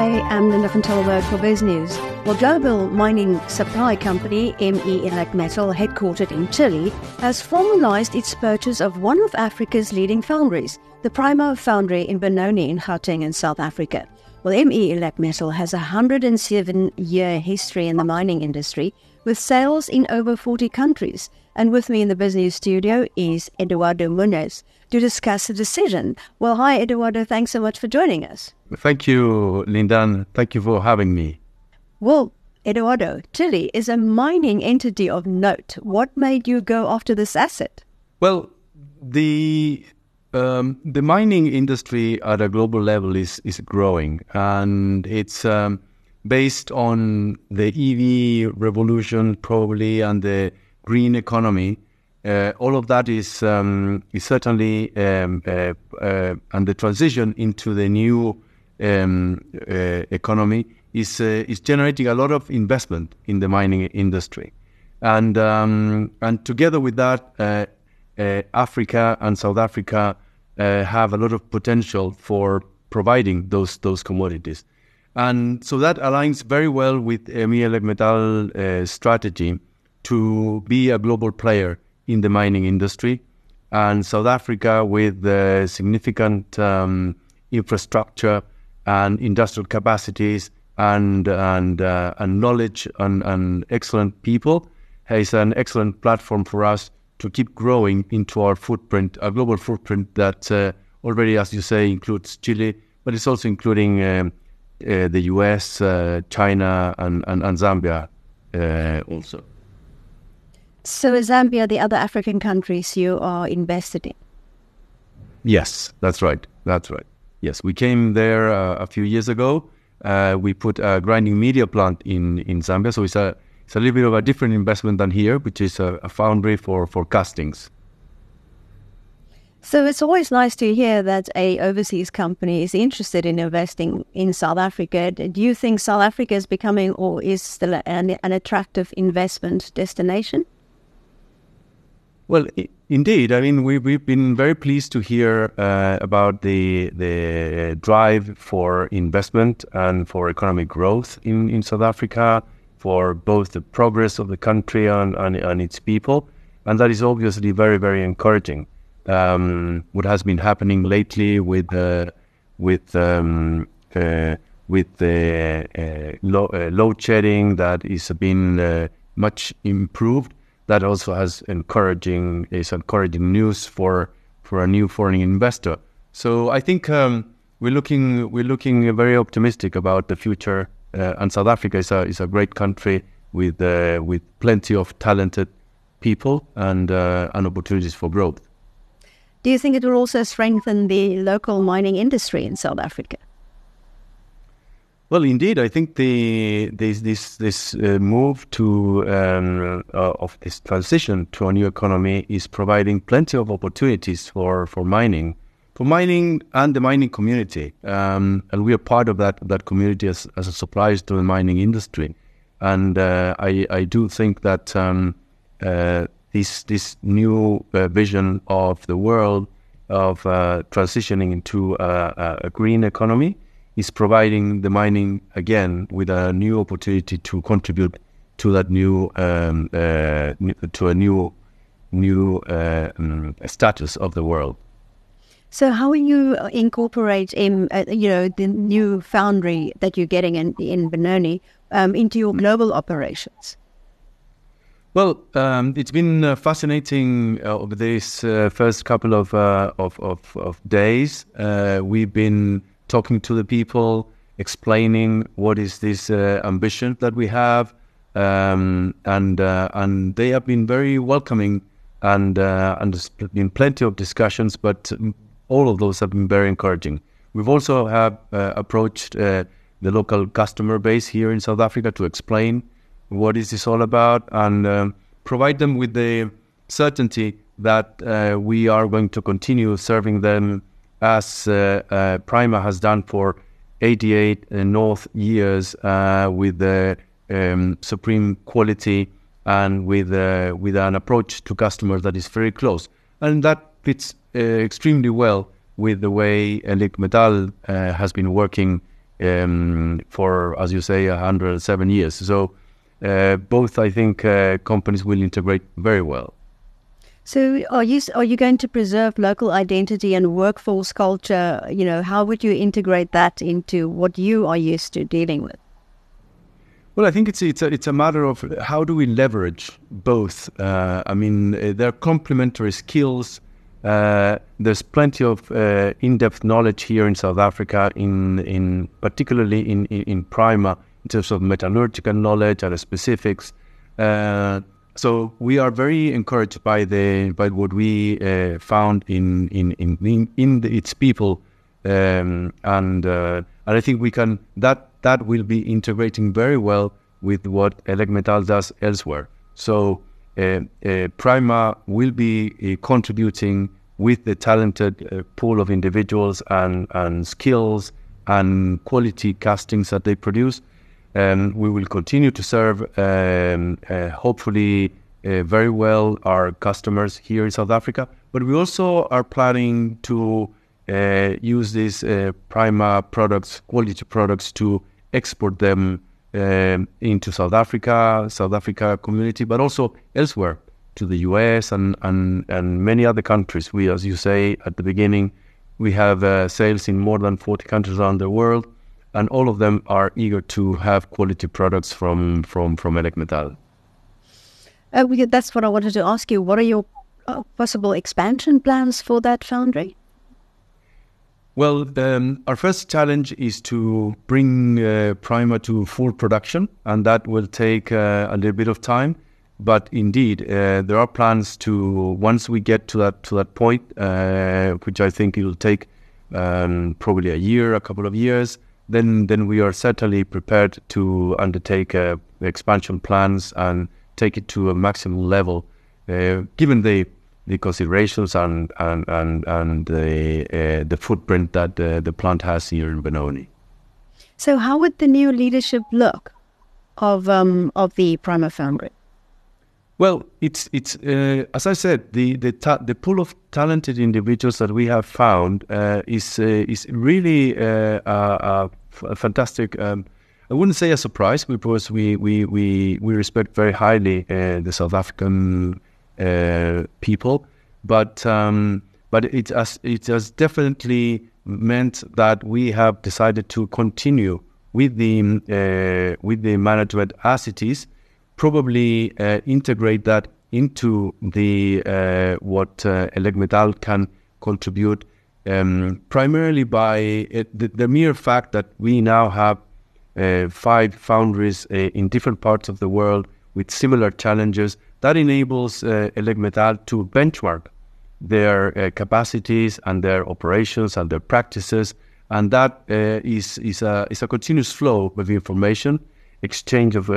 am Linda van Tilburg for BizNews. Well, global mining supply company ME Elecmetal, headquartered in Chile, has formalized its purchase of one of Africa's leading foundries, the Prima foundry in Benoni in Gauteng in South Africa. Well, ME Elecmetal has a 107-year history in the mining industry, with sales in over 40 countries. And with me in the BizNews studio is Eduardo Muniz to discuss the decision. Well, hi, Eduardo. Thanks so much for joining us. Thank you, Linda. Thank you for having me. Well, Eduardo, Chile is a mining entity of note. What made you go after this asset? Well, the mining industry at a global level is growing, and it's based on the EV revolution probably and the green economy. All of that is certainly and the transition into the new economy is generating a lot of investment in the mining industry, and together with that, Africa and South Africa have a lot of potential for providing those commodities, and so that aligns very well with ME Elecmetal strategy to be a global player in the mining industry, and South Africa with significant infrastructure and industrial capacities and knowledge and excellent people is an excellent platform for us to keep growing into our footprint, a global footprint that already, as you say, includes Chile, but it's also including the US, China, and Zambia also. So is Zambia the other African countries you are invested in? Yes, that's right. Yes, we came there a few years ago. We put a grinding media plant in Zambia, so it's a little bit of a different investment than here, which is a foundry for castings. So it's always nice to hear that a overseas company is interested in investing in South Africa. Do you think South Africa is becoming or is still an attractive investment destination? Well, indeed. I mean, we've been very pleased to hear about the drive for investment and for economic growth in South Africa, for both the progress of the country and its people, and that is obviously very, very encouraging. What has been happening lately with the load shedding that is been much improved. That also is encouraging news for a new foreign investor. So I think we're looking very optimistic about the future. And South Africa is a great country with plenty of talented people and opportunities for growth. Do you think it will also strengthen the local mining industry in South Africa? Well, indeed, I think this move to of this transition to a new economy is providing plenty of opportunities for mining and the mining community, and we are part of that community as a suppliers to the mining industry. And I do think that this new vision of the world of transitioning into a green economy is providing the mining again with a new opportunity to contribute to that new to a new status of the world. So, how will you incorporate the new foundry that you're getting in Benoni into your global operations? Well, it's been fascinating over this first couple of days. We've been talking to the people, explaining what is this ambition that we have, and they have been very welcoming, and there's been plenty of discussions, but all of those have been very encouraging. We've also approached the local customer base here in South Africa to explain what is this all about and provide them with the certainty that we are going to continue serving them as Prima has done for 88 North years with the supreme quality and with an approach to customers that is very close. And that fits extremely well with the way Elecmetal has been working for, as you say, 107 years. So both, I think, companies will integrate very well. So are you going to preserve local identity and workforce culture? How would you integrate that into what you are used to dealing with? Well, I think it's a matter of how do we leverage both. There are complementary skills. There's plenty of in-depth knowledge here in South Africa, in particularly in Prima, in terms of metallurgical knowledge and specifics. So we are very encouraged by what we found in its people, and I think we can that will be integrating very well with what Elegmetal does elsewhere. So Prima will be contributing with the talented pool of individuals and skills and quality castings that they produce. We will continue to serve, hopefully, very well our customers here in South Africa. But we also are planning to use these Prima products, quality products, to export them into South Africa community, but also elsewhere, to the US and many other countries. We, as you say at the beginning, we have sales in more than 40 countries around the world. And all of them are eager to have quality products from Elegmetal. That's what I wanted to ask you. What are your possible expansion plans for that foundry? Well, our first challenge is to bring Prima to full production, and that will take a little bit of time. But indeed, there are plans to, once we get to that point, which I think it will take probably a couple of years. Then we are certainly prepared to undertake expansion plans and take it to a maximum level, given the considerations and the footprint that the plant has here in Benoni. So, how would the new leadership look of the Prima foundry? Well, it's as I said, the pool of talented individuals that we have found is really a fantastic. I wouldn't say a surprise, because we respect very highly the South African people, but it has definitely meant that we have decided to continue with the management as it is. Probably integrate that into the what Elegmetal can contribute, primarily by the mere fact that we now have 5 foundries in different parts of the world with similar challenges. That enables Elegmetal to benchmark their capacities and their operations and their practices, and that is a continuous flow of information, exchange of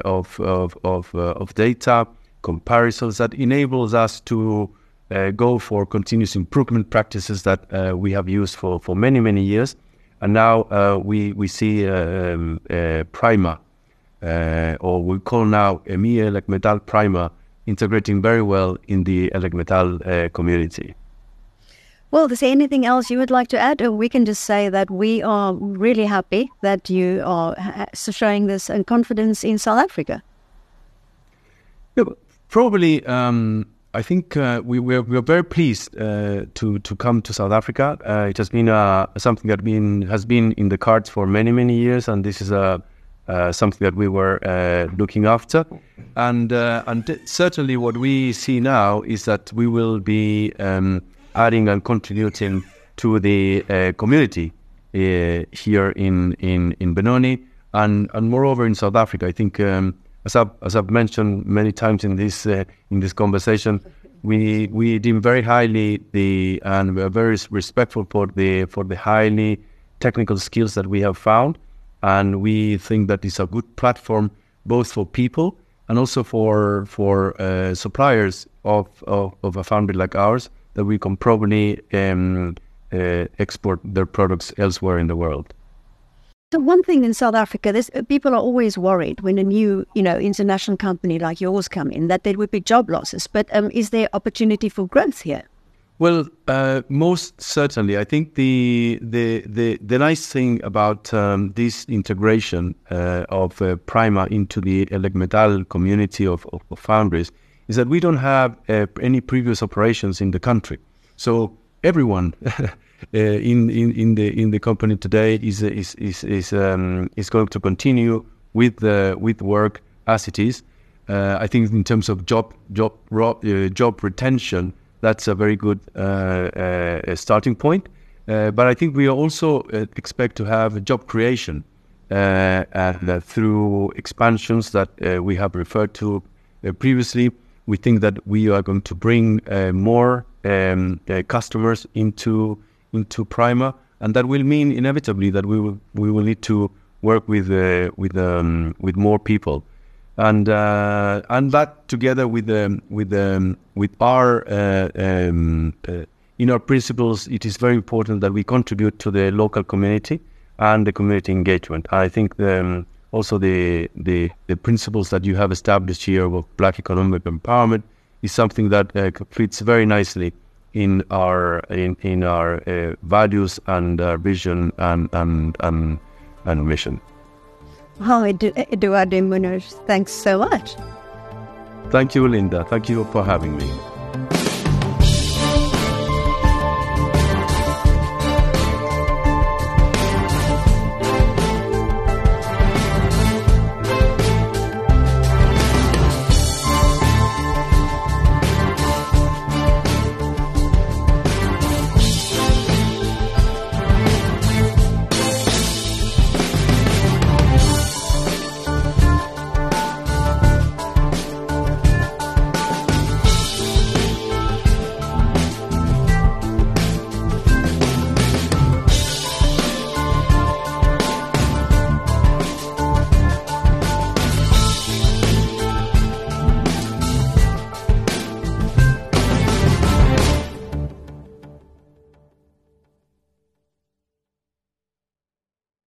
data, comparisons that enables us to go for continuous improvement practices that we have used for many years, and now we see Prima, or we call now EMEA Elegmetal Prima, integrating very well in the Elegmetal community. Well, is there anything else you would like to add? Or we can just say that we are really happy that you are showing this confidence in South Africa. Yeah, probably, I think we are very pleased to come to South Africa. It has been something that has been in the cards for many years, and this is something that we were looking after. And certainly what we see now is that we will be adding and contributing to the community here in Benoni, and moreover in South Africa. I think, as I've mentioned many times in this conversation, we deem very highly and we are very respectful for the highly technical skills that we have found, and we think that it's a good platform both for people and also for suppliers of a foundry like ours, that we can probably export their products elsewhere in the world. So one thing in South Africa, people are always worried when a new, international company like yours come in, that there would be job losses. But is there opportunity for growth here? Well, most certainly. I think the nice thing about this integration of Prima into the Elecmetal community of foundries is that we don't have any previous operations in the country. So everyone in the company today is going to continue with work as it is. I think in terms of job retention, that's a very good starting point. But I think we also expect to have job creation through expansions that we have referred to previously. We think that we are going to bring more customers into Prima, and that will mean inevitably that we will need to work with more people. And that together with our in our principles, it is very important that we contribute to the local community and the community engagement. I think also the principles that you have established here of Black economic empowerment is something that fits very nicely in our values and our vision and mission. Hi, Eduardo Munoz. Thanks so much. Thank you, Linda. Thank you for having me.